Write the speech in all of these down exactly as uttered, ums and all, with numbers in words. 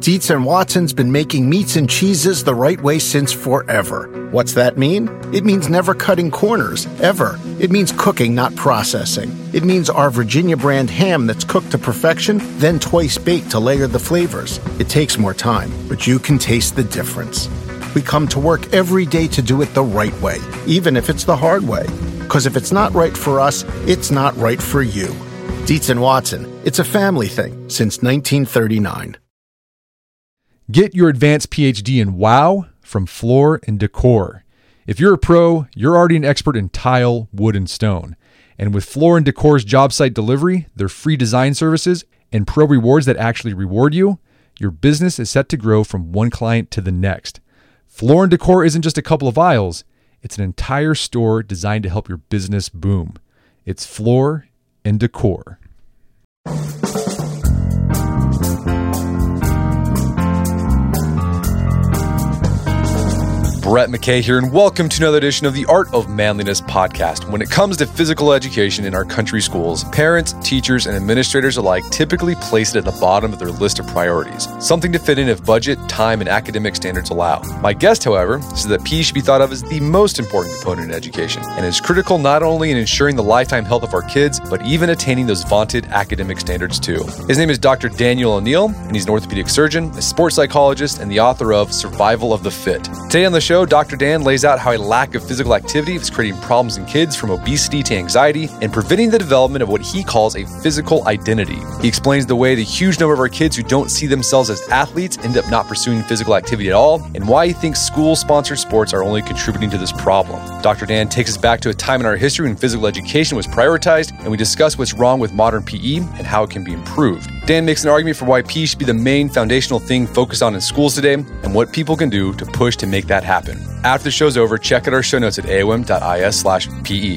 Dietz and Watson's been making meats and cheeses the right way since forever. What's that mean? It means never cutting corners, ever. It means cooking, not processing. It means our Virginia brand ham that's cooked to perfection, then twice baked to layer the flavors. It takes more time, but you can taste the difference. We come to work every day to do it the right way, even if it's the hard way. Because if it's not right for us, it's not right for you. Dietz and Watson, it's a family thing since nineteen thirty-nine. Get your advanced P H D in WOW from Floor and Decor. If you're a pro, you're already an expert in tile, wood, and stone. And with Floor and Decor's job site delivery, their free design services, and pro rewards that actually reward you, your business is set to grow from one client to the next. Floor and Decor isn't just a couple of aisles, it's an entire store designed to help your business boom. It's Floor and Decor. Brett McKay here, and welcome to another edition of the Art of Manliness podcast. When it comes to physical education in our country schools, parents, teachers, and administrators alike typically place it at the bottom of their list of priorities, something to fit in if budget, time, and academic standards allow. My guest, however, says that P E should be thought of as the most important component in education, and is critical not only in ensuring the lifetime health of our kids, but even attaining those vaunted academic standards too. His name is Doctor Daniel O'Neil, and he's an orthopedic surgeon, a sports psychologist, and the author of Survival of the Fit. Today on the show, Doctor Dan lays out how a lack of physical activity is creating problems in kids, from obesity to anxiety, and preventing the development of what he calls a physical identity. He explains the way the huge number of our kids who don't see themselves as athletes end up not pursuing physical activity at all, and why he thinks school-sponsored sports are only contributing to this problem. Doctor Dan takes us back to a time in our history when physical education was prioritized, and we discuss what's wrong with modern P E and how it can be improved. Dan makes an argument for why P E should be the main foundational thing focused on in schools today, and what people can do to push to make that happen. After the show's over, check out our show notes at aom.is slash PE.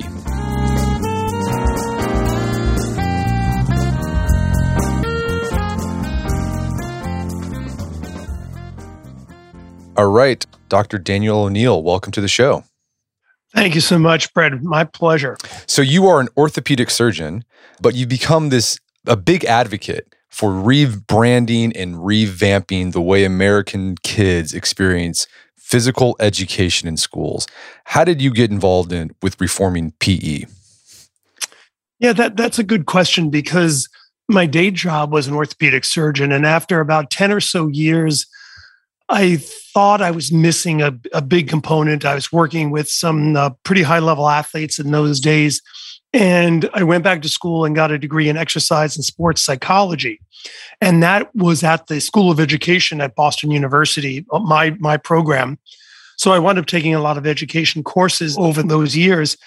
All right, Doctor Daniel O'Neil, welcome to the show. Thank you so much, Brett. My pleasure. So you are an orthopedic surgeon, but you've become this a big advocate for rebranding and revamping the way American kids experience physical education in schools. How did you get involved in with reforming P E? Yeah, that, that's a good question, because my day job was an orthopedic surgeon. And after about ten or so years, I thought I was missing a, a big component. I was working with some uh, pretty high-level athletes in those days. And I went back to school and got a degree in exercise and sports psychology. And that was at the School of Education at Boston University, my, my program. So I wound up taking a lot of education courses over those years.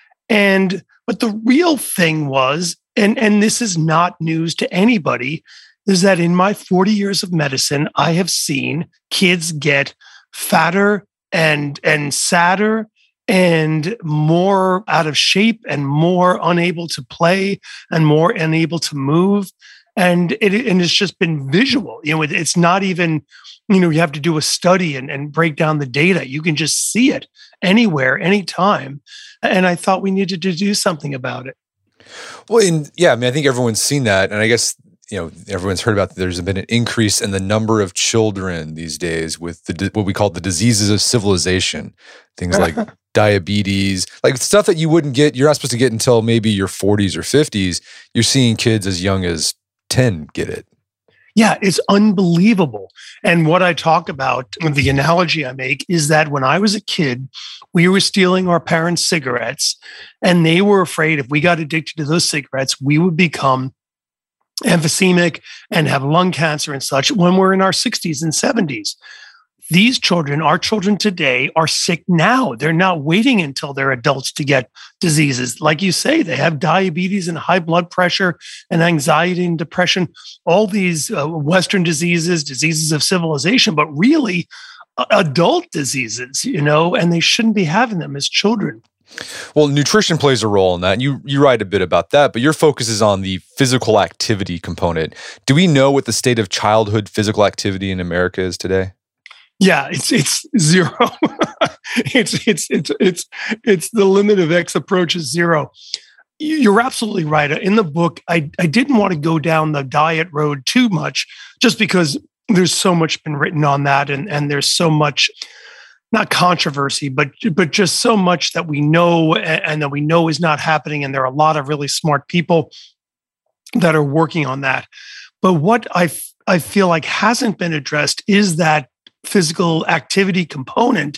And but the real thing was, and, and this is not news to anybody, is that in my forty years of medicine, I have seen kids get fatter and, and sadder and more out of shape and more unable to play and more unable to move. And it and it's just been visual. You know, it, it's not even, you know, you have to do a study and, and break down the data. You can just see it anywhere, anytime. And I thought we needed to do something about it. Well, and yeah, I mean, I think everyone's seen that. And I guess, you know, everyone's heard about, there's been an increase in the number of children these days with the what we call the diseases of civilization. Things like diabetes, like stuff that you wouldn't get, you're not supposed to get until maybe your forties or fifties. You're seeing kids as young as ten get it. Yeah, it's unbelievable. And what I talk about, the analogy I make, is that when I was a kid, we were stealing our parents' cigarettes, and they were afraid if we got addicted to those cigarettes, we would become emphysemic and have lung cancer and such when we're in our sixties and seventies. These children, our children today, are sick now. They're not waiting until they're adults to get diseases. Like you say, they have diabetes and high blood pressure and anxiety and depression, all these uh, Western diseases, diseases of civilization, but really uh, adult diseases, you know, and they shouldn't be having them as children. Well, nutrition plays a role in that. You you write a bit about that, but your focus is on the physical activity component. Do we know what the state of childhood physical activity in America is today? Yeah, it's it's zero. it's it's it's it's it's the limit of X approach is zero. You're absolutely right. In the book, I I didn't want to go down the diet road too much, just because there's so much been written on that, and, and there's so much, not controversy, but but just so much that we know and, and that we know is not happening. And there are a lot of really smart people that are working on that. But what I, f- I feel like hasn't been addressed is that physical activity component.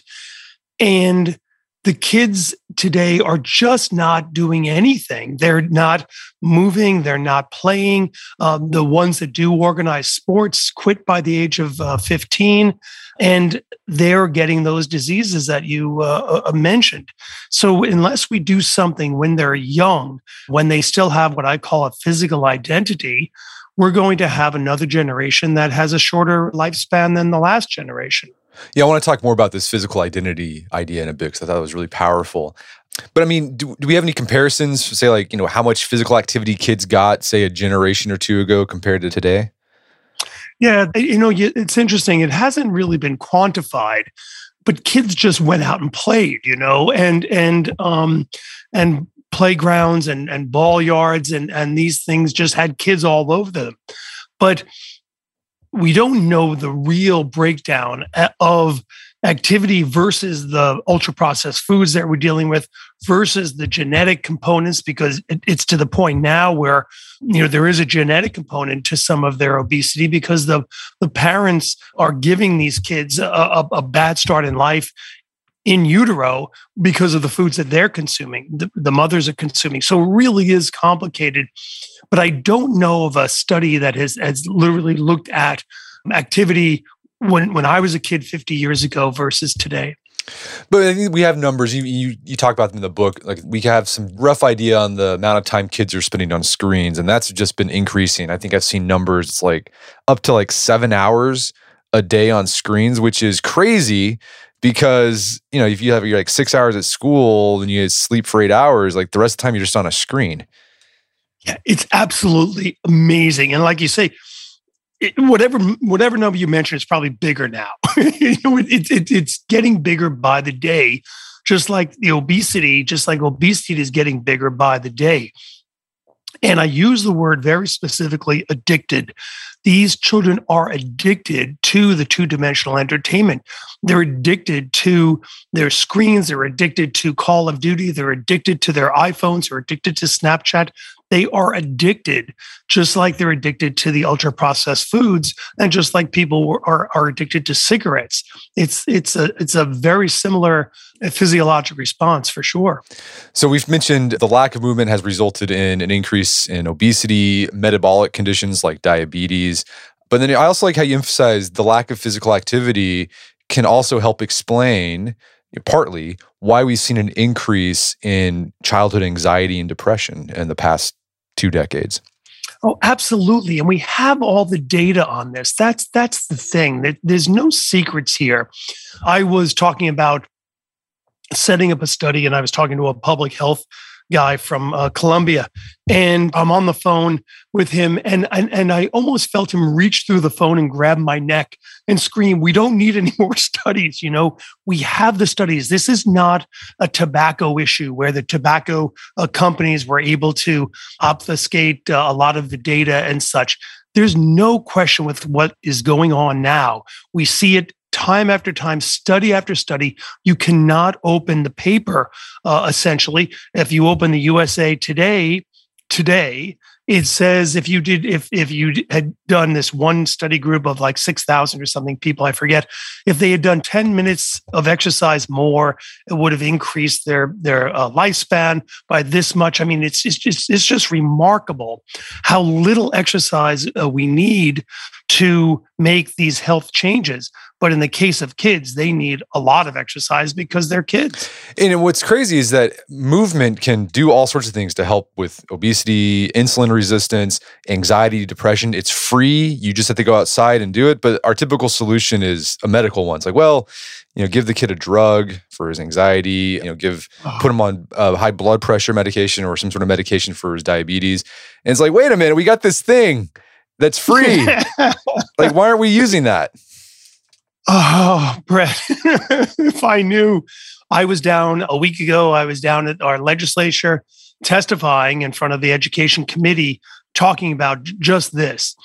And the kids today are just not doing anything. They're not moving. They're not playing. Um, the ones that do organized sports quit by the age of uh, fifteen, and they're getting those diseases that you uh, mentioned. So unless we do something when they're young, when they still have what I call a physical identity, we're going to have another generation that has a shorter lifespan than the last generation. Yeah, I want to talk more about this physical identity idea in a bit because I thought it was really powerful. But I mean, do, do we have any comparisons, say like, you know, how much physical activity kids got, say, a generation or two ago compared to today? Yeah, you know, it's interesting. It hasn't really been quantified, but kids just went out and played, you know, and and um and playgrounds and and ball yards and and these things just had kids all over them. But we don't know the real breakdown of activity versus the ultra-processed foods that we're dealing with versus the genetic components, because it, it's to the point now where, you know, there is a genetic component to some of their obesity because the, the parents are giving these kids a, a, a bad start in life in utero because of the foods that they're consuming, the, the mothers are consuming. So it really is complicated. But I don't know of a study that has, has literally looked at activity when, when I was a kid fifty years ago versus today. But I think we have numbers. You, you you talk about them in the book. Like we have some rough idea on the amount of time kids are spending on screens, and that's just been increasing. I think I've seen numbers it's like up to like seven hours a day on screens, which is crazy. Because, you know, if you have your like six hours at school and you sleep for eight hours, like the rest of the time you're just on a screen. Yeah, it's absolutely amazing. And like you say, it, whatever whatever number you mentioned is probably bigger now. you know, it, it, it's getting bigger by the day, just like the obesity, just like obesity is getting bigger by the day. And I use the word very specifically, addicted. These children are addicted to the two-dimensional entertainment. They're addicted to their screens. They're addicted to Call of Duty. They're addicted to their iPhones. They're addicted to Snapchat. They are addicted, just like they're addicted to the ultra-processed foods, and just like people are, are addicted to cigarettes. It's it's a it's a very similar physiologic response for sure. So we've mentioned the lack of movement has resulted in an increase in obesity, metabolic conditions like diabetes. But then I also like how you emphasize the lack of physical activity can also help explain partly why we've seen an increase in childhood anxiety and depression in the past two decades. Oh, absolutely. And we have all the data on this. That's that's the thing. There's no secrets here. I was talking about setting up a study, and I was talking to a public health guy from uh, Colombia, and I'm on the phone with him, and, and and I almost felt him reach through the phone and grab my neck and scream, "We don't need any more studies. You know, we have the studies. This is not a tobacco issue where the tobacco uh, companies were able to obfuscate uh, a lot of the data and such. There's no question with what is going on now. We see it time after time, study after study. You cannot open the paper, uh, essentially. If you open the U S A Today, today, it says if you did, if if you had done this one study group of like six thousand or something people, I forget, if they had done ten minutes of exercise more, it would have increased their their uh, lifespan by this much. I mean, it's it's just it's just remarkable how little exercise uh, we need to make these health changes. But in the case of kids, they need a lot of exercise because they're kids. And what's crazy is that movement can do all sorts of things to help with obesity, insulin resistance, anxiety, depression. It's free. You just have to go outside and do it. But our typical solution is a medical one. It's like, well, you know, give the kid a drug for his anxiety, you know, give, put him on uh, high blood pressure medication or some sort of medication for his diabetes. And it's like, wait a minute, we got this thing that's free. Like, why aren't we using that? Oh, Brett, if I knew. I was down a week ago, I was down at our legislature testifying in front of the education committee talking about just this.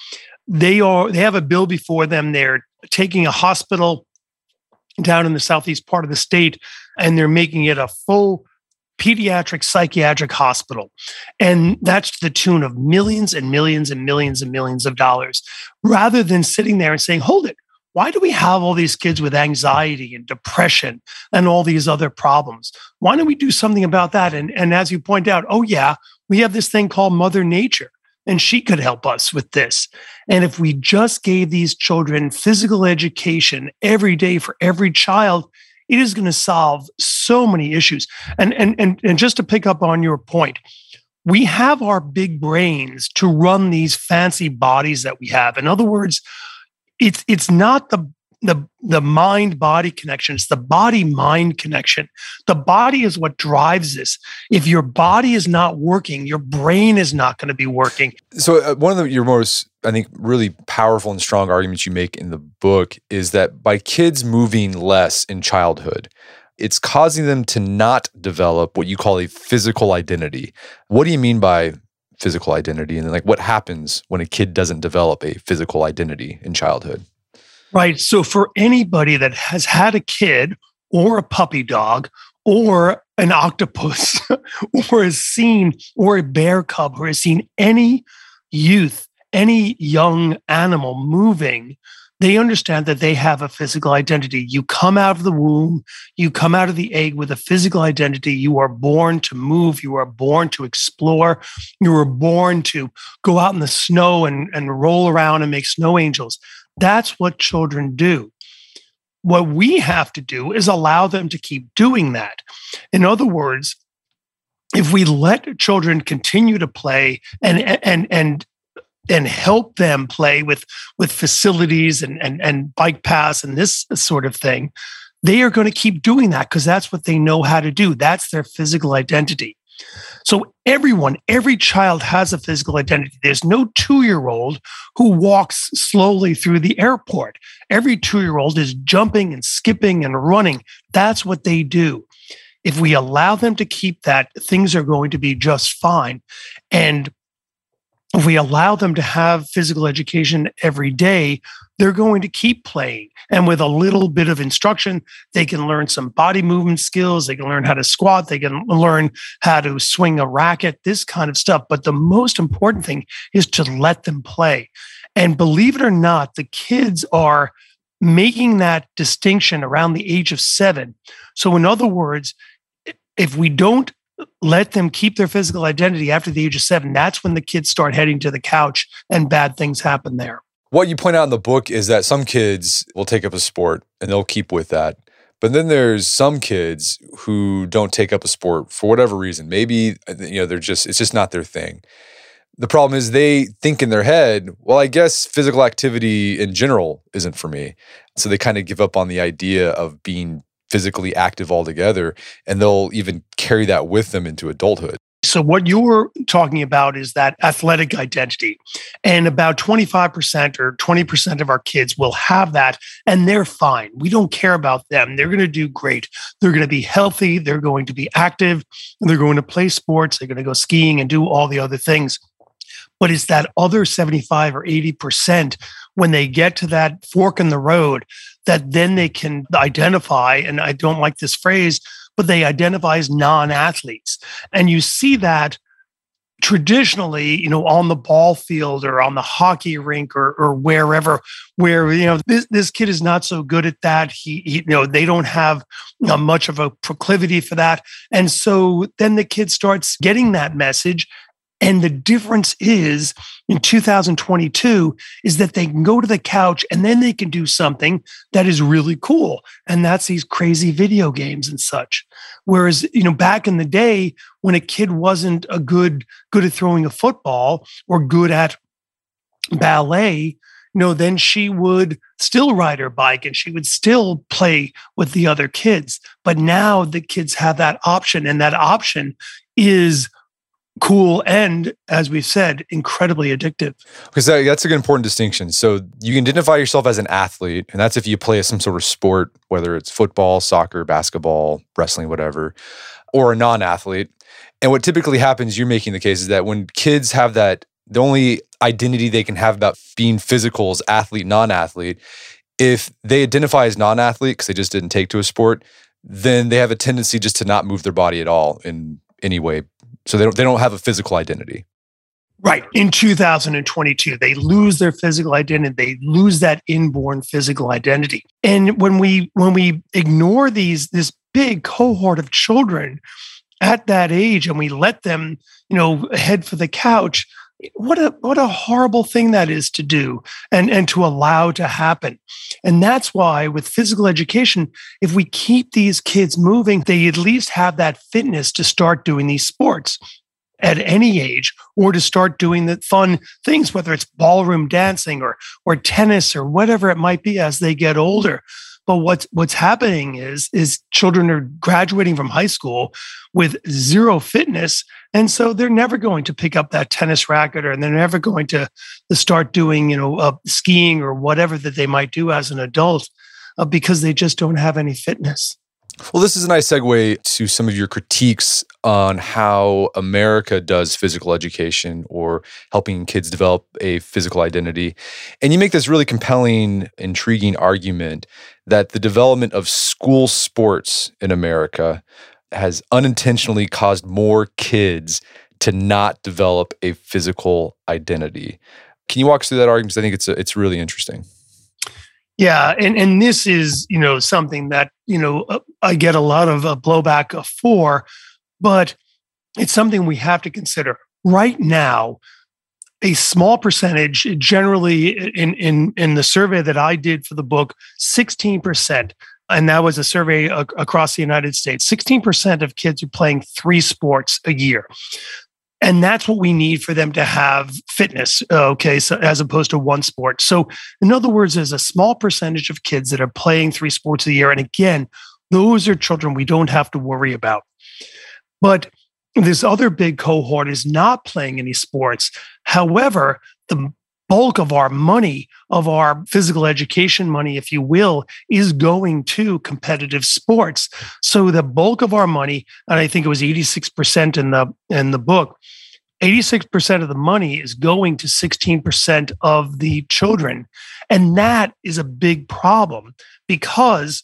they are they have a bill before them. They're taking a hospital down in the southeast part of the state, and they're making it a full pediatric psychiatric hospital. And that's to the tune of millions and millions and millions and millions of dollars, rather than sitting there and saying, hold it, why do we have all these kids with anxiety and depression and all these other problems? Why don't we do something about that? And, and as you point out, oh yeah, we have this thing called Mother Nature, and she could help us with this. And if we just gave these children physical education every day for every child, it is going to solve so many issues. And, and, and, and just to pick up on your point, we have our big brains to run these fancy bodies that we have. In other words, it's, it's not the the the mind-body connection. It's the body-mind connection. The body is what drives this. If your body is not working, your brain is not going to be working. So uh, one of the, your most, I think, really powerful and strong arguments you make in the book is that by kids moving less in childhood, it's causing them to not develop what you call a physical identity. What do you mean by physical identity? And then, like, what happens when a kid doesn't develop a physical identity in childhood? Right. So for anybody that has had a kid or a puppy dog or an octopus or has seen, or a bear cub, or has seen any youth, any young animal moving, they understand that they have a physical identity. You come out of the womb, you come out of the egg with a physical identity. You are born to move. You are born to explore. You were born to go out in the snow and, and roll around and make snow angels. That's what children do. What we have to do is allow them to keep doing that. In other words, if we let children continue to play and and and and help them play with with facilities and and, and bike paths and this sort of thing, they are going to keep doing that because that's what they know how to do. That's their physical identity. So everyone, every child has a physical identity. There's no two-year-old who walks slowly through the airport. Every two-year-old is jumping and skipping and running. That's what they do. If we allow them to keep that, things are going to be just fine. And if we allow them to have physical education every day, they're going to keep playing. And with a little bit of instruction, they can learn some body movement skills. They can learn how to squat. They can learn how to swing a racket, this kind of stuff. But the most important thing is to let them play. And believe it or not, the kids are making that distinction around the age of seven. So in other words, if we don't let them keep their physical identity after the age of seven, that's when the kids start heading to the couch and bad things happen there. What you point out in the book is that some kids will take up a sport and they'll keep with that. But then there's some kids who don't take up a sport for whatever reason. Maybe, you know, they're just, it's just not their thing. The problem is they think in their head, well, I guess physical activity in general isn't for me. So they kind of give up on the idea of being physically active altogether, and they'll even carry that with them into adulthood. So what you're talking about is that athletic identity. And about twenty-five percent or twenty percent of our kids will have that, and they're fine. We don't care about them. They're going to do great. They're going to be healthy. They're going to be active. They're going to play sports. They're going to go skiing and do all the other things. But it's that other seventy-five or eighty percent when they get to that fork in the road that then they can identify, and I don't like this phrase, but they identify as non-athletes. And you see that traditionally, you know, on the ball field or on the hockey rink or, or wherever, where, you know, this, this kid is not so good at that. He, he you know, they don't have you know, much of a proclivity for that. And so then the kid starts getting that message. And the difference is in two thousand twenty-two is that they can go to the couch and then they can do something that is really cool. And that's these crazy video games and such. Whereas, you know, back in the day when a kid wasn't a good, good at throwing a football or good at ballet, you know, then she would still ride her bike and she would still play with the other kids. But now the kids have that option, and that option is cool and, as we've said, incredibly addictive. Because that, that's a good important distinction. So you can identify yourself as an athlete, and that's if you play some sort of sport, whether it's football, soccer, basketball, wrestling, whatever, or a non-athlete. And what typically happens, you're making the case, is that when kids have that the only identity they can have about being physical is athlete, non-athlete. If they identify as non-athlete because they just didn't take to a sport, then they have a tendency just to not move their body at all in any way. So they don't, they don't have a physical identity. Right. In two thousand twenty-two, they lose their physical identity. They lose that inborn physical identity. And when we when we ignore these this big cohort of children at that age and we let them, you know, head for the couch, what a what a horrible thing that is to do and, and to allow to happen. And that's why with physical education, if we keep these kids moving, they at least have that fitness to start doing these sports at any age, or to start doing the fun things, whether it's ballroom dancing or or tennis or whatever it might be as they get older. But what's what's happening is is children are graduating from high school with zero fitness, and so they're never going to pick up that tennis racket, or they're never going to, to start doing you know uh, skiing or whatever that they might do as an adult, uh, because they just don't have any fitness. Well, this is a nice segue to some of your critiques on how America does physical education or helping kids develop a physical identity. And you make this really compelling, intriguing argument that the development of school sports in America has unintentionally caused more kids to not develop a physical identity. Can you walk us through that argument? Because I think it's a, it's really interesting. Yeah, and and this is you know something that you know I get a lot of uh, blowback for, but it's something we have to consider. Right now, a small percentage, generally in in in the survey that I did for the book, sixteen percent, and that was a survey a- across the United States. sixteen percent of kids are playing three sports a year. And that's what we need for them to have fitness, okay, so as opposed to one sport. So in other words, there's a small percentage of kids that are playing three sports a year. And again, those are children we don't have to worry about. But this other big cohort is not playing any sports. However, the bulk of our money, of our physical education money, if you will, is going to competitive sports. So the bulk of our money, and I think it was eighty-six percent in the in the book, eighty-six percent of the money is going to sixteen percent of the children. And that is a big problem because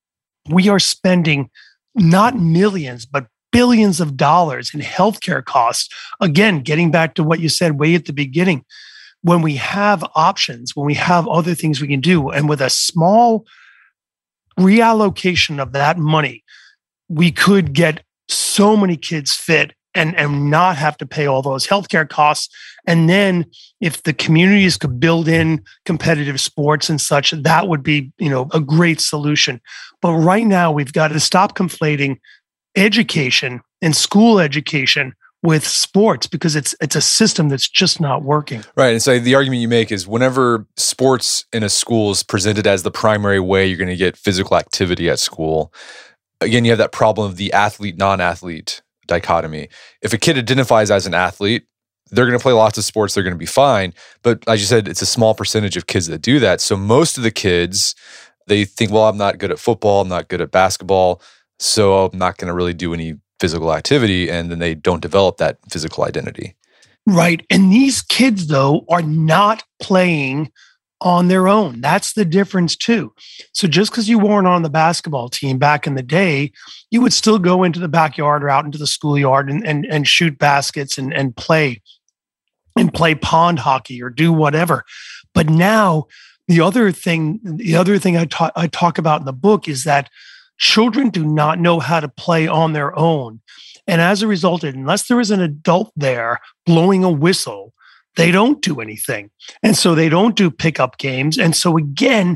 we are spending not millions, but billions of dollars in healthcare costs. Again, getting back to what you said way at the beginning, when we have options, when we have other things we can do, and with a small reallocation of that money, we could get so many kids fit and, and not have to pay all those healthcare costs. And then if the communities could build in competitive sports and such, that would be, you know, a great solution. But right now we've got to stop conflating education and school education with sports, because it's it's a system that's just not working. Right. And so the argument you make is whenever sports in a school is presented as the primary way you're going to get physical activity at school, again, you have that problem of the athlete, non-athlete dichotomy. If a kid identifies as an athlete, they're going to play lots of sports, they're going to be fine. But as you said, it's a small percentage of kids that do that. So most of the kids, they think, well, I'm not good at football, I'm not good at basketball, so I'm not going to really do any physical activity, and then they don't develop that physical identity. Right. And these kids, though, are not playing on their own. That's the difference, too. So just because you weren't on the basketball team back in the day, you would still go into the backyard or out into the schoolyard and, and, and shoot baskets and, and play and play pond hockey or do whatever. But now the other thing, the other thing I, ta- I talk about in the book is that children do not know how to play on their own. And as a result, unless there is an adult there blowing a whistle, they don't do anything. And so they don't do pickup games. And so again,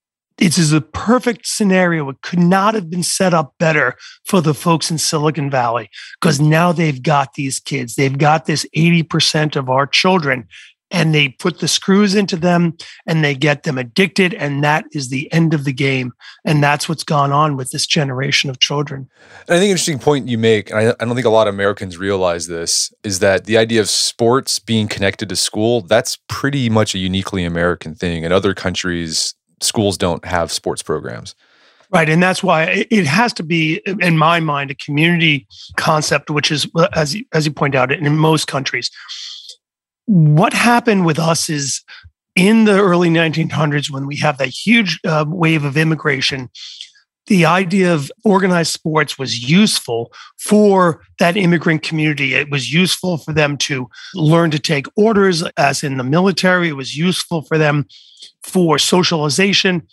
it is a perfect scenario. It could not have been set up better for the folks in Silicon Valley, because now they've got these kids. They've got this eighty percent of our children, and they put the screws into them and they get them addicted. And that is the end of the game. And that's what's gone on with this generation of children. And I think an interesting point you make, and I, I don't think a lot of Americans realize this, is that the idea of sports being connected to school, that's pretty much a uniquely American thing. In other countries, schools don't have sports programs. Right. And that's why it has to be, in my mind, a community concept, which is, as you, as you point out, in most countries. what happened with us is in the early nineteen hundreds, when we have that huge uh, wave of immigration, the idea of organized sports was useful for that immigrant community. It was useful for them to learn to take orders, as in the military. It was useful for them for socialization.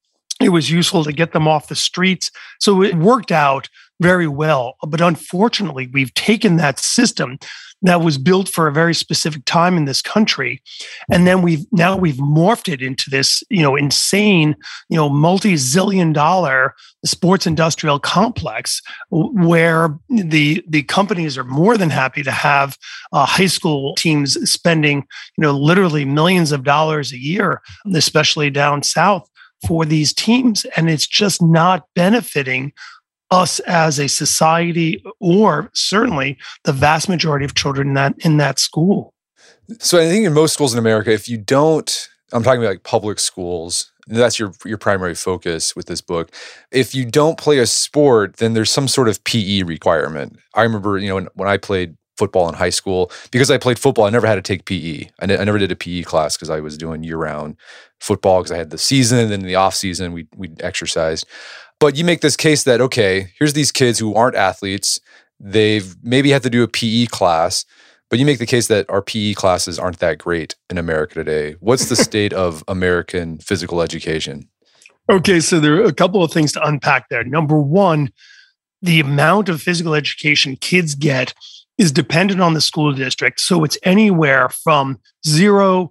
It was useful to get them off the streets. So it worked out very well. But unfortunately, we've taken that system that was built for a very specific time in this country, and then we've now we've morphed it into this, you know, insane, you know, multi-zillion dollar sports industrial complex where the the companies are more than happy to have uh, high school teams spending, you know, literally millions of dollars a year, especially down south, for these teams, and it's just not benefiting us as a society, or certainly the vast majority of children in that in that school. So I think in most schools in America, if you don't, I'm talking about like public schools, that's your your primary focus with this book. If you don't play a sport, then there's some sort of P E requirement. I remember, you know, when, when I played football in high school, because I played football, I never had to take P E. I, ne- I never did a P E class because I was doing year-round football because I had the season, and then in the off season we we exercised. But you make this case that, okay, here's these kids who aren't athletes. They've maybe had to do a P E class, but you make the case that our P E classes aren't that great in America today. What's the state of American physical education? Okay, so there are a couple of things to unpack there. Number one, the amount of physical education kids get is dependent on the school district. So it's anywhere from zero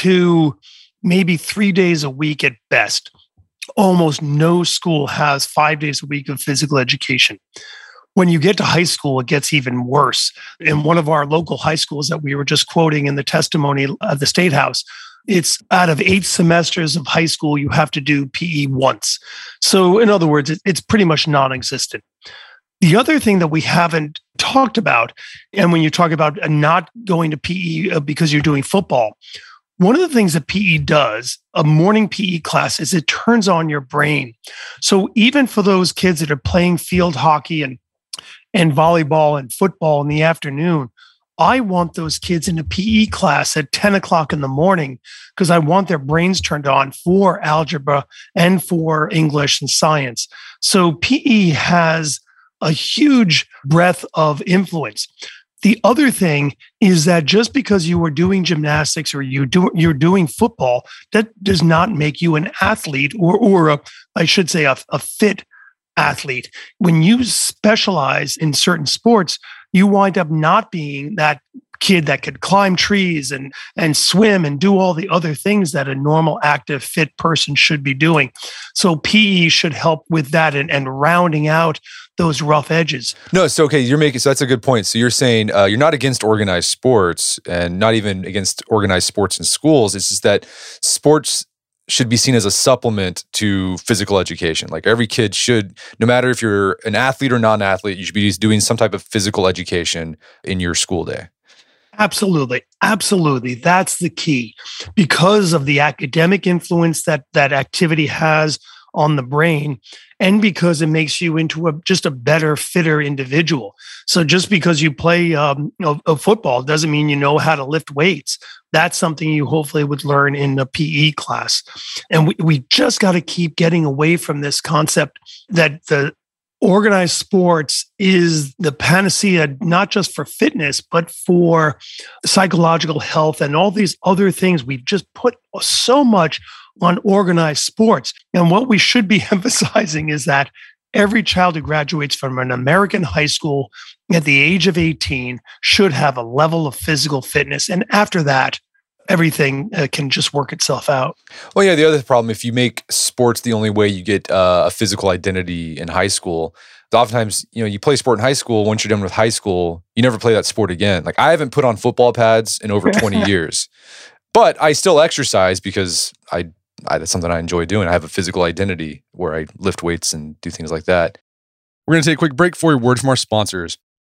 to maybe three days a week at best. Almost no school has five days a week of physical education. When you get to high school, it gets even worse. In one of our local high schools that we were just quoting in the testimony at the State House, it's out of eight semesters of high school, you have to do P E once. So in other words, it's pretty much non-existent. The other thing that we haven't talked about, and when you talk about not going to P E because you're doing football, one of the things that P E does, a morning P E class, is it turns on your brain. So even for those kids that are playing field hockey and, and volleyball and football in the afternoon, I want those kids in a P E class at ten o'clock in the morning because I want their brains turned on for algebra and for English and science. So P E has a huge breadth of influence. The other thing is that just because you are doing gymnastics or you do, you're doing football, that does not make you an athlete or, or a, I should say, a, a fit athlete. When you specialize in certain sports, you wind up not being that kid that could climb trees and, and swim and do all the other things that a normal, active, fit person should be doing. So P E should help with that and, and rounding out those rough edges. No, so okay, you're making, so that's a good point. So you're saying uh, you're not against organized sports and not even against organized sports in schools. It's just that sports should be seen as a supplement to physical education. Like every kid should, no matter if you're an athlete or non-athlete, you should be doing some type of physical education in your school day. Absolutely. Absolutely. That's the key. Because of the academic influence that that activity has on the brain, and because it makes you into a just a better, fitter individual. So just because you play um, you know, a football doesn't mean you know how to lift weights. That's something you hopefully would learn in a P E class. And we, we just got to keep getting away from this concept that the organized sports is the panacea, not just for fitness, but for psychological health and all these other things. We've just put so much on organized sports. And what we should be emphasizing is that every child who graduates from an American high school at the age of eighteen should have a level of physical fitness. And after that, everything uh, can just work itself out. Well, yeah, the other problem, if you make sports the only way you get uh, a physical identity in high school, oftentimes, you know, you play sport in high school, once you're done with high school, you never play that sport again. Like I haven't put on football pads in over twenty years, but I still exercise because I, I that's something I enjoy doing. I have a physical identity where I lift weights and do things like that. We're going to take a quick break for a word from our sponsors.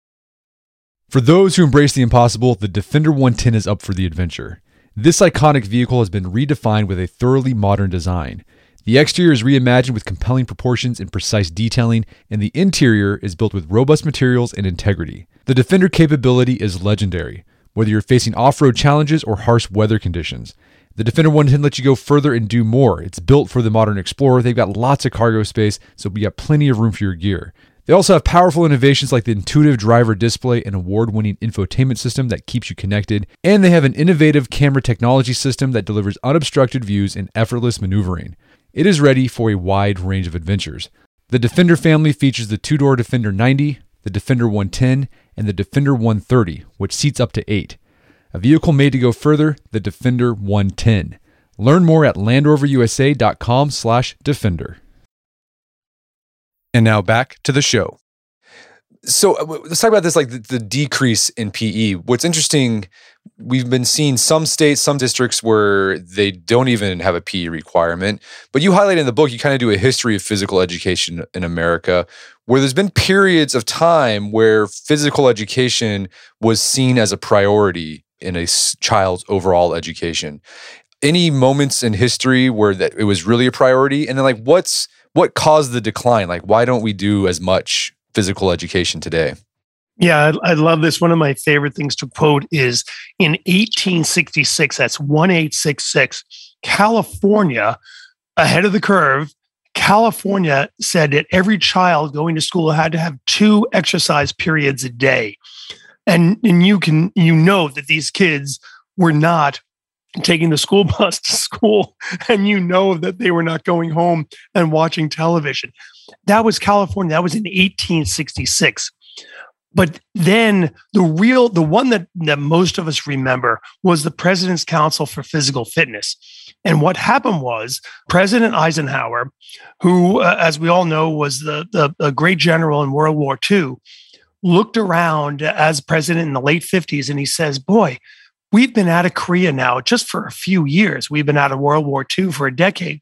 For those who embrace the impossible, the Defender one ten is up for the adventure. This iconic vehicle has been redefined with a thoroughly modern design. The exterior is reimagined with compelling proportions and precise detailing, and the interior is built with robust materials and integrity. The Defender capability is legendary. whether you're facing off-road challenges or harsh weather conditions. The Defender one ten lets you go further and do more. It's built for the modern explorer. They've got lots of cargo space, so we got plenty of room for your gear. They also have powerful innovations like the intuitive driver display and award-winning infotainment system that keeps you connected. And they have an innovative camera technology system that delivers unobstructed views and effortless maneuvering. It is ready for a wide range of adventures. The Defender family features the two-door Defender ninety, the Defender one ten, and the Defender one thirty, which seats up to eight. A vehicle made to go further, the Defender one ten. Learn more at landoverusa.com slash Defender. And now back to the show. So uh, let's talk about this, like the, the decrease in P E. What's interesting, we've been seeing some states, some districts where they don't even have a P E requirement. But you highlight in the book, you kind of do a history of physical education in America, where there's been periods of time where physical education was seen as a priority in a child's overall education. Any moments in history where that it was really a priority? And then like what's what caused the decline? Like why don't we do as much physical education today? Yeah, I, I love this. One of my favorite things to quote is in eighteen sixty-six, that's eighteen sixty-six, California, ahead of the curve, California said that every child going to school had to have two exercise periods a day. And, and you can, you know that these kids were not taking the school bus to school, and you know that they were not going home and watching television. That was California. That was in eighteen sixty-six. But then the real, the one that, that most of us remember was the President's Council for Physical Fitness. And what happened was President Eisenhower, who, uh, as we all know, was the, the a great general in World War Two, looked around as president in the late fifties and he says, boy, we've been out of Korea now just for a few years. We've been out of World War Two for a decade.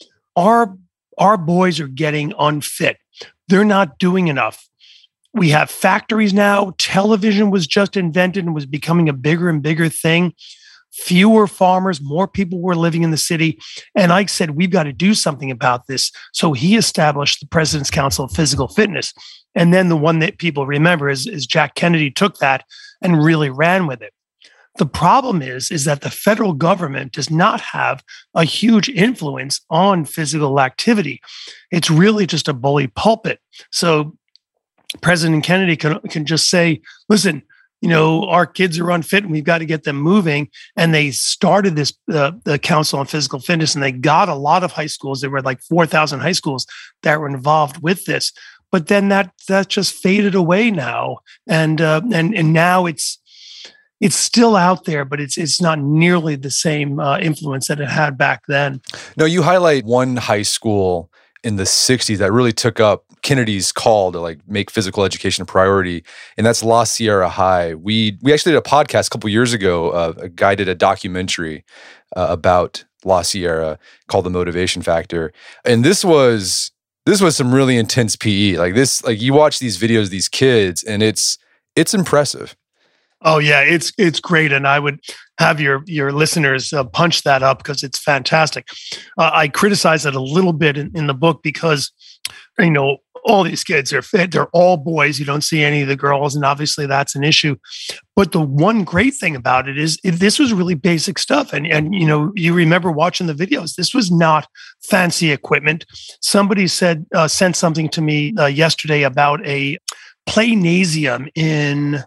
Our, our boys are getting unfit. They're not doing enough. We have factories now. Television was just invented and was becoming a bigger and bigger thing. Fewer farmers, more people were living in the city. And Ike said, we've got to do something about this. So he established the President's Council of Physical Fitness. And then the one that people remember is, is Jack Kennedy took that and really ran with it. The problem is, is that the federal government does not have a huge influence on physical activity. It's really just a bully pulpit. So President Kennedy can, can just say, listen, you know, our kids are unfit and we've got to get them moving. And they started this, uh, the Council on Physical Fitness, and they got a lot of high schools. There were like four thousand high schools that were involved with this. But then that that just faded away now. And uh, and and now it's it's still out there, but it's it's not nearly the same uh, influence that it had back then. No, you highlight one high school in the sixties that really took up Kennedy's call to like make physical education a priority, and that's La Sierra High. We we actually did a podcast a couple years ago. Uh, a guy did a documentary uh, about La Sierra called The Motivation Factor, and this was this was some really intense P E. Like this, like you watch these videos of these kids, and it's it's impressive. Oh yeah, it's it's great, and I would have your your listeners uh, punch that up because it's fantastic. Uh, I criticize it a little bit in, in the book because you know all these kids are fit; they're all boys. You don't see any of the girls, and obviously that's an issue. But the one great thing about it is it, this was really basic stuff, and and you know you remember watching the videos. This was not fancy equipment. Somebody said uh, sent something to me uh, yesterday about a Playnasium in.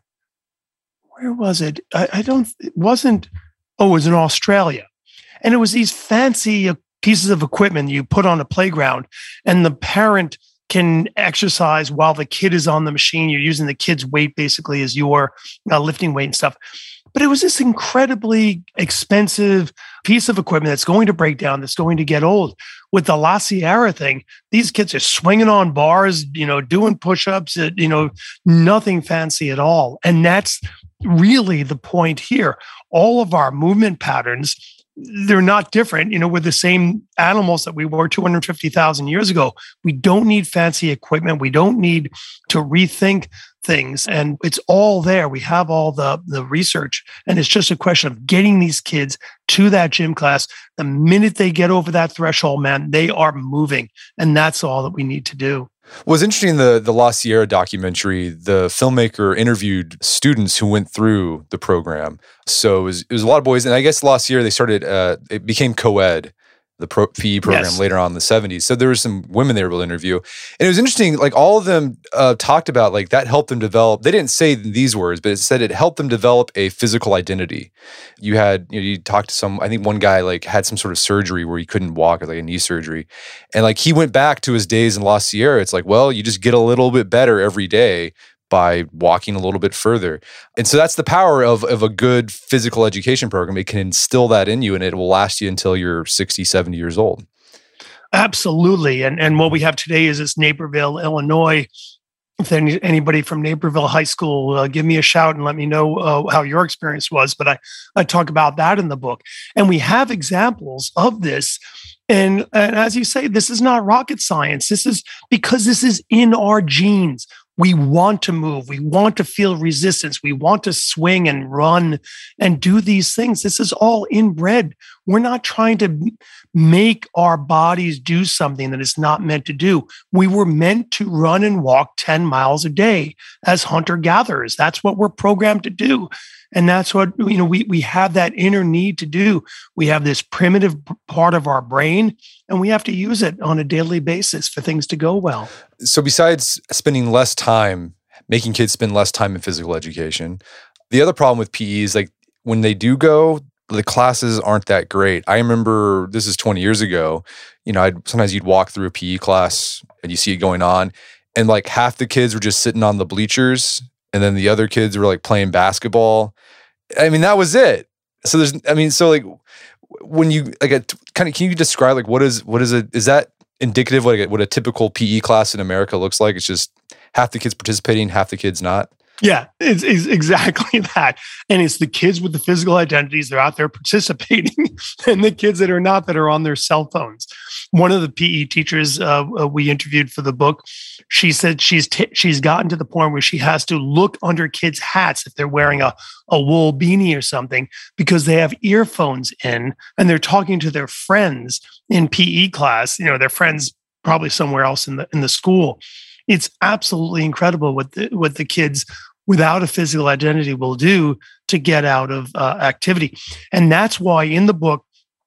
Where was it? I, I don't, it wasn't, oh, it was in Australia. And it was these fancy pieces of equipment you put on a playground, and the parent can exercise while the kid is on the machine. You're using the kid's weight basically as your uh, lifting weight and stuff. But it was this incredibly expensive piece of equipment that's going to break down, that's going to get old. With the La Sierra thing, these kids are swinging on bars, you know, doing push-ups, you know, nothing fancy at all. And that's really the point here. All of our movement patterns, they're not different. You know, we're the same animals that we were two hundred fifty thousand years ago. We don't need fancy equipment. We don't need to rethink things. And it's all there. We have all the, the research. And it's just a question of getting these kids to that gym class. The minute they get over that threshold, man, they are moving. And that's all that we need to do. What was interesting in the, the La Sierra documentary, the filmmaker interviewed students who went through the program. So it was, it was a lot of boys. And I guess La Sierra, they started, uh, it became co-ed, the pro, P E program Yes. later on in the seventies. So there was some women they were able to interview. And it was interesting, like all of them uh, talked about like that helped them develop, they didn't say these words, but it said it helped them develop a physical identity. You had, you know, you talked to some, I think one guy like had some sort of surgery where he couldn't walk, like a knee surgery. And like he went back to his days in La Sierra. It's like, well, you just get a little bit better every day by walking a little bit further. And so that's the power of, of a good physical education program. It can instill that in you and it will last you until you're sixty, seventy years old. Absolutely. And and what we have today is this Naperville, Illinois. If any, anybody from Naperville High School, uh, give me a shout and let me know uh, how your experience was. But I, I talk about that in the book. And we have examples of this. And, and as you say, this is not rocket science. This is because this is in our genes. We want to move. We want to feel resistance. We want to swing and run and do these things. This is all inbred. We're not trying to make our bodies do something that it's not meant to do. We were meant to run and walk ten miles a day as hunter-gatherers. That's what we're programmed to do. And that's what, you know, we, we have that inner need to do. We have this primitive part of our brain, and we have to use it on a daily basis for things to go well. So besides spending less time, making kids spend less time in physical education, the other problem with P E is like when they do go, the classes aren't that great. I remember, this is twenty years ago, you know, I'd, sometimes you'd walk through a P E class and you see it going on, and like half the kids were just sitting on the bleachers, and then the other kids were like playing basketball. I mean, that was it. So there's, I mean, so like when you like a kind of, can you describe like what is what is it? Is that indicative of like a, what a typical P E class in America looks like? It's just half the kids participating, half the kids not. Yeah, it's, it's exactly that. And it's the kids with the physical identities, they're out there participating, and the kids that are not, that are on their cell phones. One of the P E teachers uh, we interviewed for the book, she said she's t- she's gotten to the point where she has to look under kids' hats if they're wearing a, a wool beanie or something, because they have earphones in and they're talking to their friends in P E class, you know, their friends probably somewhere else in the in the school. It's absolutely incredible what the, what the kids without a physical identity will do to get out of uh, activity. And that's why in the book,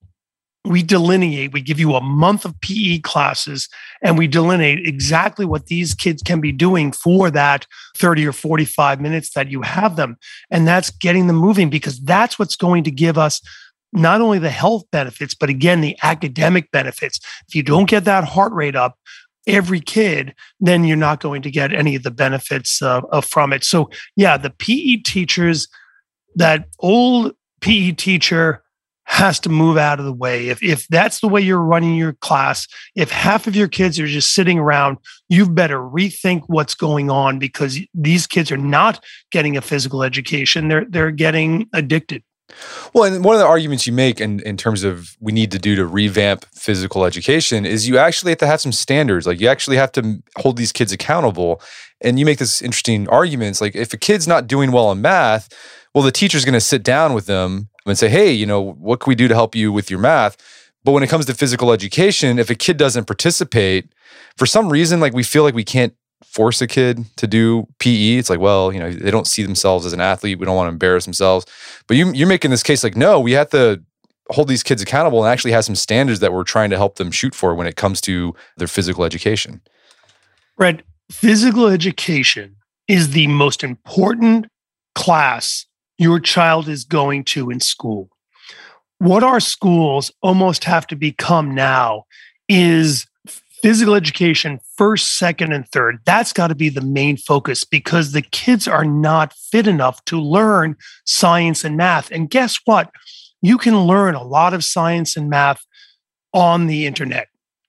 we delineate, we give you a month of P E classes, and we delineate exactly what these kids can be doing for that thirty or forty-five minutes that you have them. And that's getting them moving, because that's what's going to give us not only the health benefits, but again, the academic benefits. If you don't get that heart rate up, every kid, then you're not going to get any of the benefits uh, uh, from it. So yeah, the P E teachers, that old P E teacher has to move out of the way. If if that's the way you're running your class, if half of your kids are just sitting around, you've better rethink what's going on, because these kids are not getting a physical education. They're they're getting addicted. Well, and one of the arguments you make in, in terms of we need to do to revamp physical education is you actually have to have some standards. Like you actually have to hold these kids accountable. And you make this interesting arguments. Like if a kid's not doing well in math, well, the teacher's going to sit down with them and say, hey, you know, what can we do to help you with your math? But when it comes to physical education, if a kid doesn't participate, for some reason, like we feel like we can't force a kid to do P E. It's like, well, you know, they don't see themselves as an athlete. We don't want to embarrass themselves. But you, you're making this case like, no, we have to hold these kids accountable and actually have some standards that we're trying to help them shoot for when it comes to their physical education. Brett, physical education is the most important class your child is going to in school. What our schools almost have to become now is physical education first, second, and third. That's got to be the main focus, because the kids are not fit enough to learn science and math. And guess what? You can learn a lot of science and math on the internet.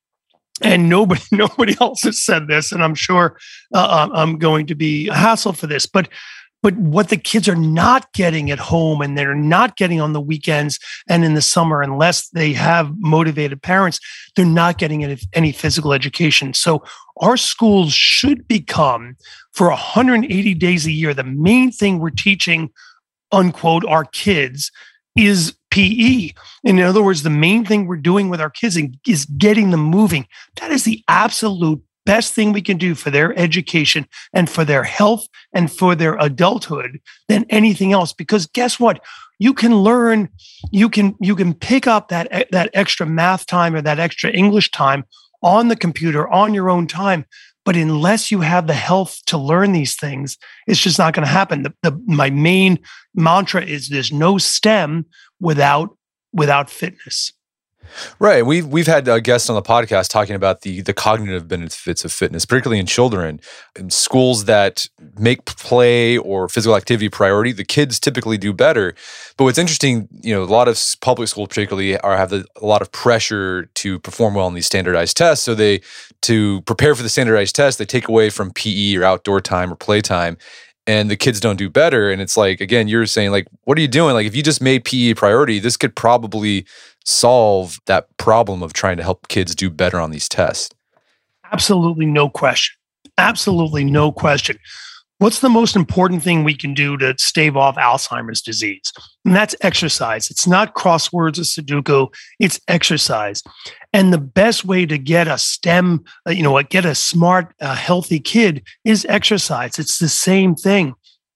And nobody, nobody else has said this, and I'm sure uh, I'm going to be a hassle for this, but But what the kids are not getting at home, and they're not getting on the weekends and in the summer, unless they have motivated parents, they're not getting any, any physical education. So our schools should become, for one hundred eighty days a year, the main thing we're teaching, unquote, our kids is P E. In other words, the main thing we're doing with our kids is getting them moving. That is the absolute best thing we can do for their education and for their health and for their adulthood than anything else. Because guess what? You can learn, you can you can pick up that, that extra math time or that extra English time on the computer on your own time. But unless you have the health to learn these things, it's just not going to happen. The, the, my main mantra is there's no STEM without without fitness. Right. We've we've had uh, guests on the podcast talking about the the cognitive benefits of fitness, particularly in children. In schools that make play or physical activity priority, the kids typically do better. But what's interesting, you know, a lot of public schools particularly are have the, a lot of pressure to perform well on these standardized tests. So they to prepare for the standardized test, they take away from P E or outdoor time or play time. And the kids don't do better. And it's like, again, you're saying like, what are you doing? Like if you just made P E a priority, this could probably solve that problem of trying to help kids do better on these tests. Absolutely no question. Absolutely no question. What's the most important thing we can do to stave off Alzheimer's disease? And that's exercise. It's not crosswords or Sudoku, it's exercise. And the best way to get a STEM, uh, you know, get a smart, uh, healthy kid is exercise. It's the same thing.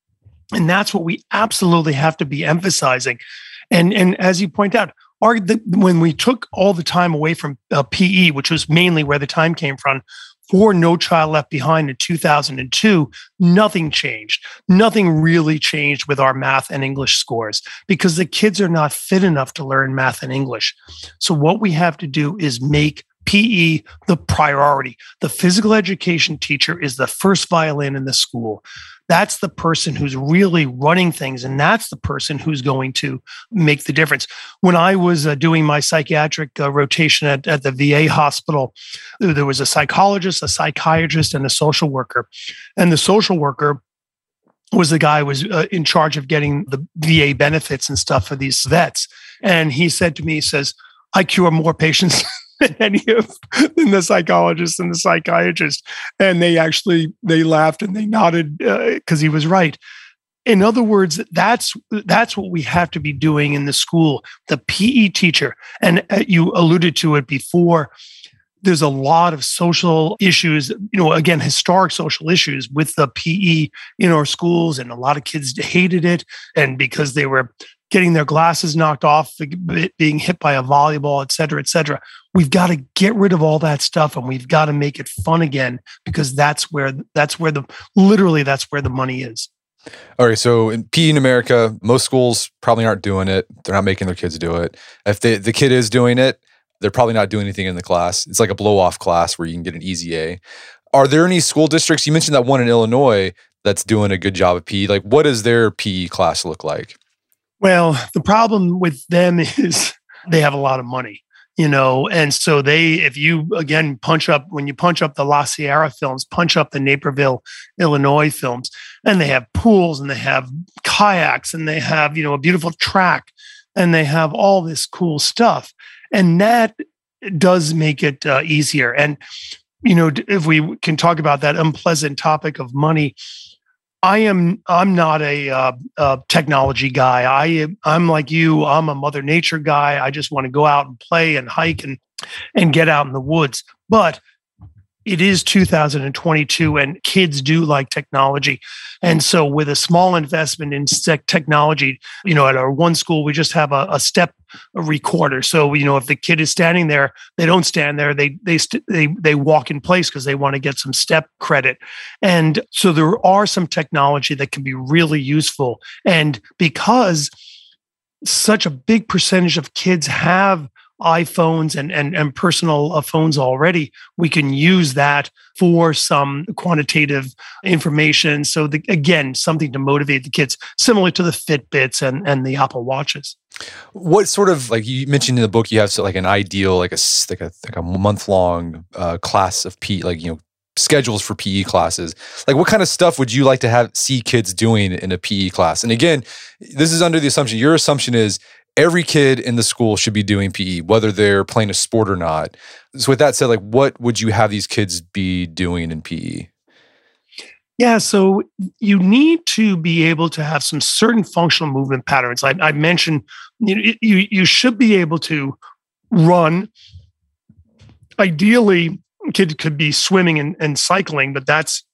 And that's what we absolutely have to be emphasizing. And, and as you point out, our, the, when we took all the time away from uh, P E, which was mainly where the time came from, for No Child Left Behind in two thousand two, nothing changed. Nothing really changed with our math and English scores because the kids are not fit enough to learn math and English. So what we have to do is make P E the priority. The physical education teacher is the first violin in the school. That's the person who's really running things, and that's the person who's going to make the difference. When I was uh, doing my psychiatric uh, rotation at, at the V A hospital, there was a psychologist, a psychiatrist, and a social worker. And the social worker was the guy who was uh, in charge of getting the V A benefits and stuff for these vets. And he said to me, he says, I cure more patients than any of than the psychologist and the psychiatrist. And they actually, they laughed and they nodded because uh, he was right. In other words, that's that's what we have to be doing in the school. The P E teacher, and uh, you alluded to it before, there's a lot of social issues, you know, again, historic social issues with the P E in our schools. And a lot of kids hated it. And because they were getting their glasses knocked off, being hit by a volleyball, et cetera, et cetera. We've got to get rid of all that stuff and we've got to make it fun again because that's where, that's where the, literally that's where the money is. All right. So in P E in America, most schools probably aren't doing it. They're not making their kids do it. If they, the kid is doing it, they're probably not doing anything in the class. It's like a blow-off class where you can get an easy A. Are there any school districts, you mentioned that one in Illinois, that's doing a good job of P E. Like what does their P E class look like? Well, the problem with them is they have a lot of money, you know, and so they, if you, again, punch up, when you punch up the La Sierra films, punch up the Naperville, Illinois films, and they have pools and they have kayaks and they have, you know, a beautiful track and they have all this cool stuff. And that does make it uh, easier. And, you know, if we can talk about that unpleasant topic of money, I am. I'm not a, uh, a technology guy. I am. I'm like you. I'm a Mother Nature guy. I just want to go out and play and hike and and get out in the woods. But it is two thousand twenty-two, and kids do like technology. And so, with a small investment in technology, you know, at our one school, we just have a, a step recorder. So, you know, if the kid is standing there, they don't stand there; they they st- they they walk in place because they want to get some step credit. And so, there are some technology that can be really useful. And because such a big percentage of kids have iPhones and, and, and personal uh, phones already, we can use that for some quantitative information. So the, again, something to motivate the kids, similar to the Fitbits and, and the Apple Watches. What sort of, like you mentioned in the book, you have so like an ideal, like a, like a, like a month long uh, class of P, like, you know, schedules for P E classes. Like what kind of stuff would you like to have, see kids doing in a P E class? And again, this is under the assumption, your assumption is every kid in the school should be doing P E, whether they're playing a sport or not. So with that said, like what would you have these kids be doing in P E? Yeah, so you need to be able to have some certain functional movement patterns. I, I mentioned you, you you should be able to run, ideally kid could be swimming and, and cycling, but that's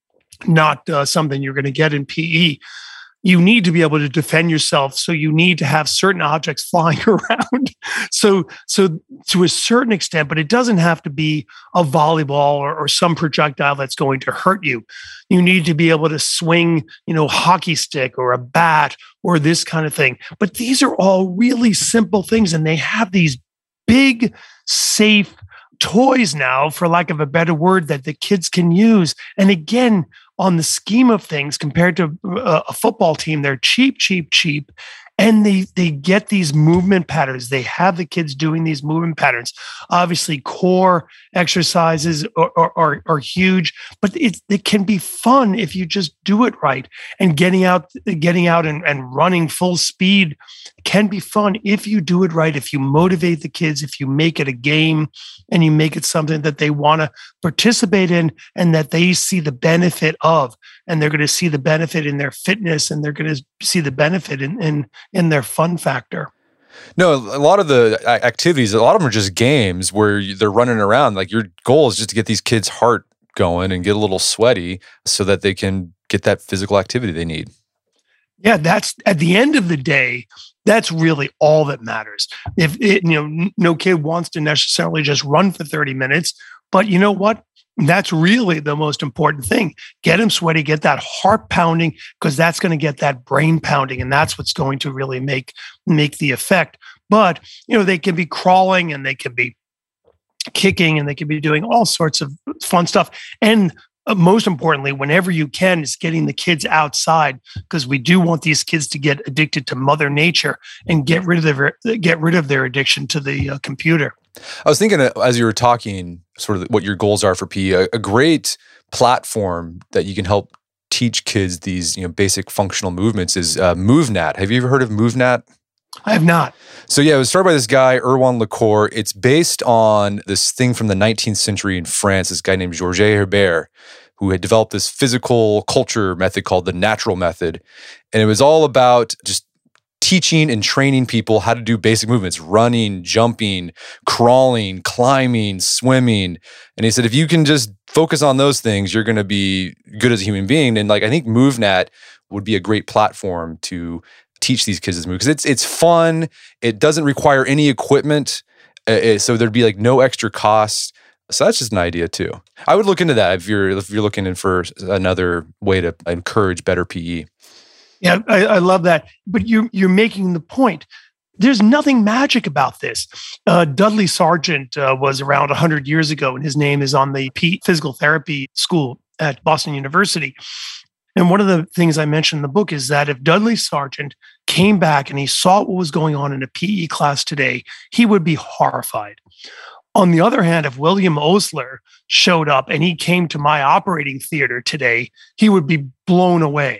not uh, something you're going to get in P E. You need to be able to defend yourself. So you need to have certain objects flying around. So, so to a certain extent, but it doesn't have to be a volleyball or, or some projectile that's going to hurt you. You need to be able to swing, you know, hockey stick or a bat or this kind of thing. But these are all really simple things, and they have these big, safe toys now, for lack of a better word, that the kids can use. And again, on the scheme of things, compared to a, a football team, they're cheap, cheap, cheap. And they they get these movement patterns. They have the kids doing these movement patterns. Obviously, core exercises are, are, are, are huge, but it, it can be fun if you just do it right. And getting out, getting out and, and running full speed can be fun if you do it right, if you motivate the kids, if you make it a game and you make it something that they want to participate in and that they see the benefit of. And they're going to see the benefit in their fitness, and they're going to see the benefit in, in, in their fun factor. No, a lot of the activities, a lot of them are just games where they're running around. Like, your goal is just to get these kids' heart going and get a little sweaty so that they can get that physical activity they need. Yeah, that's at the end of the day, that's really all that matters. If it, you know, no kid wants to necessarily just run for thirty minutes, but you know what? That's really the most important thing. Get them sweaty, get that heart pounding, because that's going to get that brain pounding, and that's what's going to really make make the effect. But you know, they can be crawling, and they can be kicking, and they can be doing all sorts of fun stuff. And uh, most importantly, whenever you can, is getting the kids outside, because we do want these kids to get addicted to Mother Nature and get rid of their get rid of their addiction to the uh, computer. I was thinking, as you were talking, sort of what your goals are for P E, a, a great platform that you can help teach kids these, you know, basic functional movements is uh, MoveNat. Have you ever heard of MoveNat? I have not. So yeah, it was started by this guy, Erwan Le Corre. It's based on this thing from the nineteenth century in France, this guy named Georges Herbert, who had developed this physical culture method called the natural method. And it was all about just teaching and training people how to do basic movements: running, jumping, crawling, climbing, swimming. And he said, if you can just focus on those things, you're going to be good as a human being. And like, I think MoveNat would be a great platform to teach these kids this move, because it's it's fun. It doesn't require any equipment, uh, so there'd be like no extra cost. So that's just an idea too. I would look into that if you're if you're looking in for another way to encourage better P E. Yeah, I, I love that. But you, you're making the point. There's nothing magic about this. Uh, Dudley Sargent uh, was around one hundred years ago, and his name is on the P- physical therapy school at Boston University. And one of the things I mentioned in the book is that if Dudley Sargent came back and he saw what was going on in a P E class today, he would be horrified. On the other hand, if William Osler showed up and he came to my operating theater today, he would be blown away.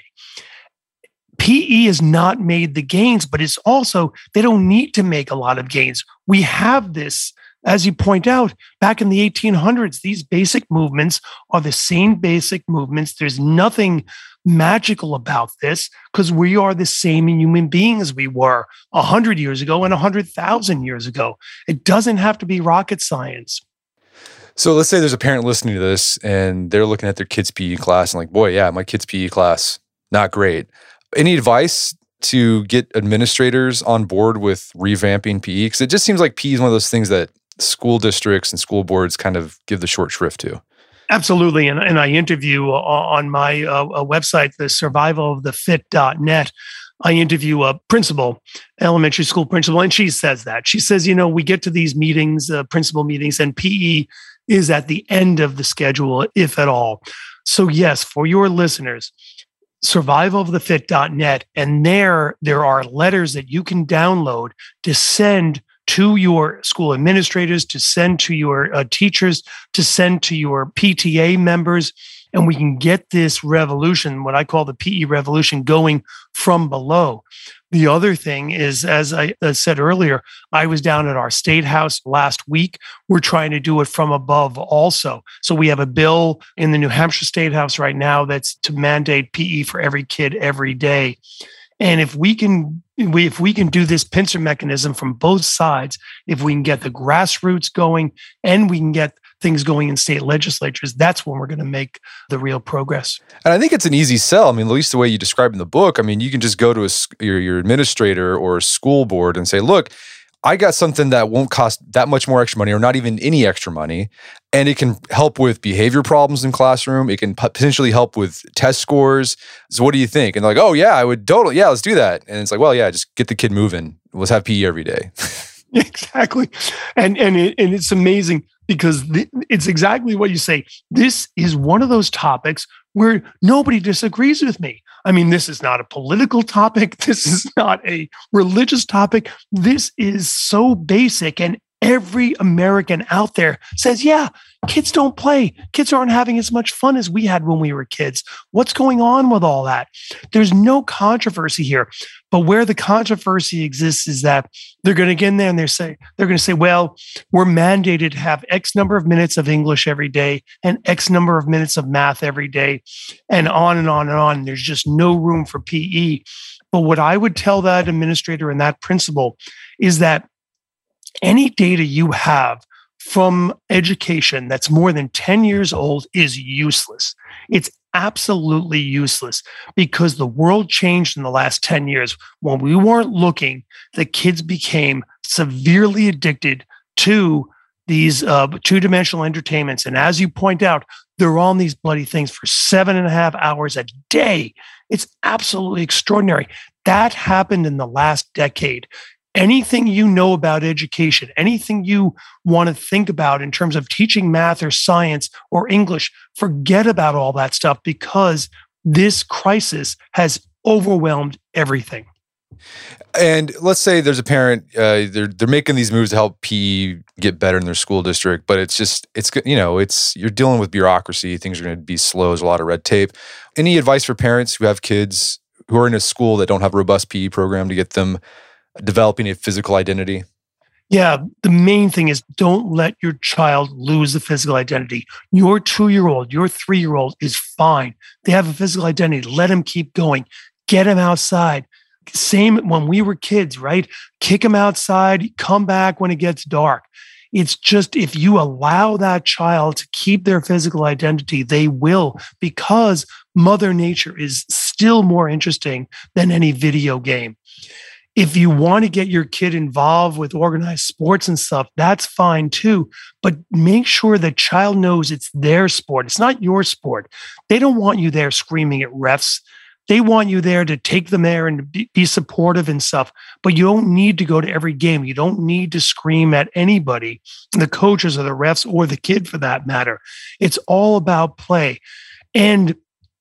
P E has not made the gains, but it's also, they don't need to make a lot of gains. We have this, as you point out, back in the eighteen hundreds, these basic movements are the same basic movements. There's nothing magical about this, because we are the same human beings we were one hundred years ago and one hundred thousand years ago. It doesn't have to be rocket science. So let's say there's a parent listening to this and they're looking at their kid's P E class and like, boy, yeah, my kid's P E class, not great. Any advice to get administrators on board with revamping P E? Because it just seems like P E is one of those things that school districts and school boards kind of give the short shrift to. Absolutely. And, and I interview uh, on my uh, website, the survival of the fit dot net. I interview a principal, elementary school principal, and she says that. She says, you know, we get to these meetings, uh, principal meetings, and P E is at the end of the schedule, if at all. So yes, for your listeners, survival of the fit dot net, and there, there are letters that you can download to send to your school administrators, to send to your uh, teachers, to send to your P T A members, and we can get this revolution, what I call the P E revolution, going from below. The other thing is, as I said earlier, I was down at our State House last week. We're trying to do it from above also. So we have a bill in the New Hampshire State House right now that's to mandate P E for every kid every day. And if we can, we, if we can do this pincer mechanism from both sides, if we can get the grassroots going and we can get things going in state legislatures, that's when we're going to make the real progress. And I think it's an easy sell. I mean, at least the way you describe in the book, I mean, you can just go to a, your, your administrator or a school board and say, look, I got something that won't cost that much more extra money or not even any extra money. And it can help with behavior problems in classroom. It can potentially help with test scores. So what do you think? And they're like, oh yeah, I would totally, yeah, let's do that. And it's like, well, yeah, just get the kid moving. Let's have P E every day. Exactly. And and it, and it's amazing because the, it's exactly what you say. This is one of those topics where nobody disagrees with me. I mean, this is not a political topic. This is not a religious topic. This is so basic. And every American out there says, yeah, kids don't play. Kids aren't having as much fun as we had when we were kids. What's going on with all that? There's no controversy here. But where the controversy exists is that they're going to get in there and they say, they're going to say, well, we're mandated to have X number of minutes of English every day and X number of minutes of math every day, and on and on and on. There's just no room for P E. But what I would tell that administrator and that principal is that any data you have from education that's more than ten years old is useless. It's absolutely useless because the world changed in the last ten years. When we weren't looking, the kids became severely addicted to these uh, two-dimensional entertainments. And as you point out, they're on these bloody things for seven and a half hours a day. It's absolutely extraordinary. That happened in the last decade. Anything you know about education, anything you want to think about in terms of teaching math or science or English, forget about all that stuff because this crisis has overwhelmed everything. And let's say there's a parent, uh, they're they're making these moves to help P E get better in their school district, but it's just, it's, you know, it's, you're dealing with bureaucracy. Things are going to be slow. There's a lot of red tape. Any advice for parents who have kids who are in a school that don't have a robust P E program to get them developing a physical identity? Yeah, the main thing is don't let your child lose the physical identity. Your two-year-old, your three-year-old is fine. They have a physical identity. Let them keep going. Get them outside. Same when we were kids, right? Kick them outside, come back when it gets dark. It's just if you allow that child to keep their physical identity, they will, because Mother Nature is still more interesting than any video game. If you want to get your kid involved with organized sports and stuff, that's fine too. But make sure the child knows it's their sport. It's not your sport. They don't want you there screaming at refs. They want you there to take them there and be, be supportive and stuff. But you don't need to go to every game. You don't need to scream at anybody, the coaches or the refs or the kid for that matter. It's all about play. And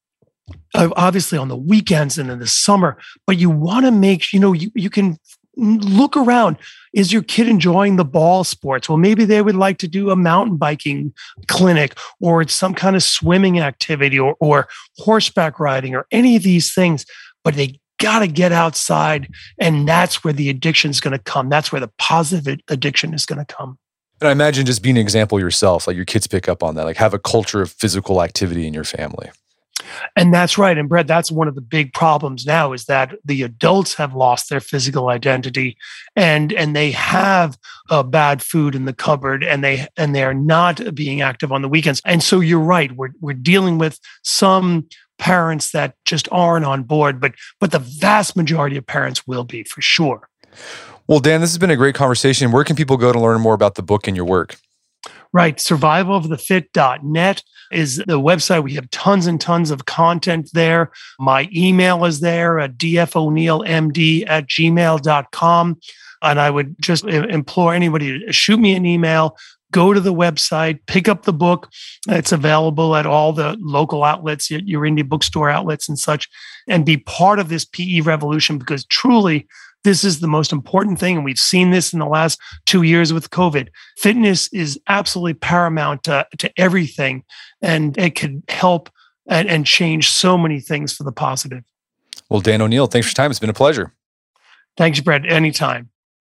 obviously on the weekends and in the summer, but you want to make, you know, you, you can look around. Is your kid enjoying the ball sports? Well, maybe they would like to do a mountain biking clinic, or it's some kind of swimming activity, or, or horseback riding, or any of these things, but they got to get outside. And that's where the addiction is going to come. That's where the positive addiction is going to come. And I imagine just being an example yourself, like your kids pick up on that, like have a culture of physical activity in your family. And that's right. And Brett, that's one of the big problems now is that the adults have lost their physical identity, and and they have uh, bad food in the cupboard, and they and they are not being active on the weekends. And so you're right. We're we're dealing with some parents that just aren't on board, but but the vast majority of parents will be, for sure. Well, Dan, this has been a great conversation. Where can people go to learn more about the book and your work? Right. survival of the fit dot net is the website. We have tons and tons of content there. My email is there at d f o'neill m d at gmail dot com. And I would just implore anybody to shoot me an email, go to the website, pick up the book. It's available at all the local outlets, your indie bookstore outlets and such, and be part of this P E revolution, because truly, this is the most important thing. And we've seen this in the last two years with COVID. Fitness is absolutely paramount to, to everything. And it could help and, and change so many things for the positive. Well, Dan O'Neill, thanks for your time. It's been a pleasure. Thanks, Brett. Anytime.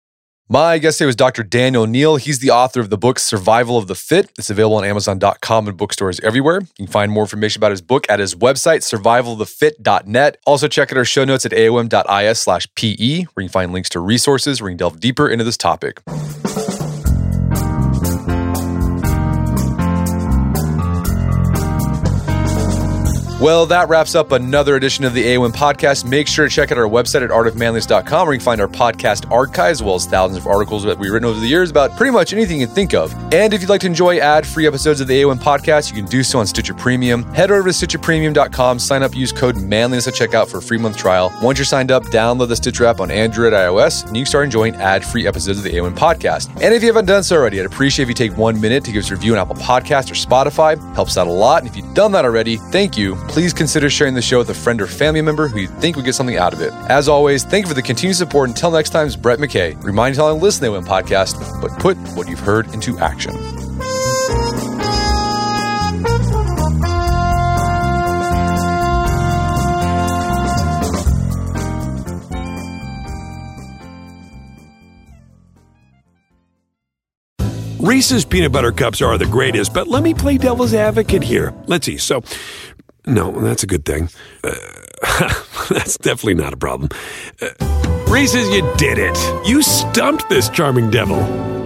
My guest today was Doctor Dan O'Neill. He's the author of the book, Survival of the Fit. It's available on amazon dot com and bookstores everywhere. You can find more information about his book at his website, survival of the fit dot net. Also, check out our show notes at A O M dot I S slash P E, where you can find links to resources where you can delve deeper into this topic. Well, that wraps up another edition of the A O M Podcast. Make sure to check out our website at art of manliness dot com where you can find our podcast archive as well as thousands of articles that we've written over the years about pretty much anything you can think of. And if you'd like to enjoy ad-free episodes of the A O M Podcast, you can do so on Stitcher Premium. Head over to stitcher premium dot com, sign up, use code manliness at checkout for a free month trial. Once you're signed up, download the Stitcher app on Android and iOS, and you can start enjoying ad-free episodes of the A O M Podcast. And if you haven't done so already, I'd appreciate if you take one minute to give us a review on Apple Podcasts or Spotify. Helps out a lot. And if you've done that already, thank you. Please consider sharing the show with a friend or family member who you think would get something out of it. As always, thank you for the continued support. Until next time, it's Brett McKay. Remind you to listen to the A O M Podcast, but put what you've heard into action. Reese's Peanut Butter Cups are the greatest, but let me play devil's advocate here. Let's see. So, no, that's a good thing. Uh, that's definitely not a problem. Uh, Reese's, you did it. You stumped this charming devil.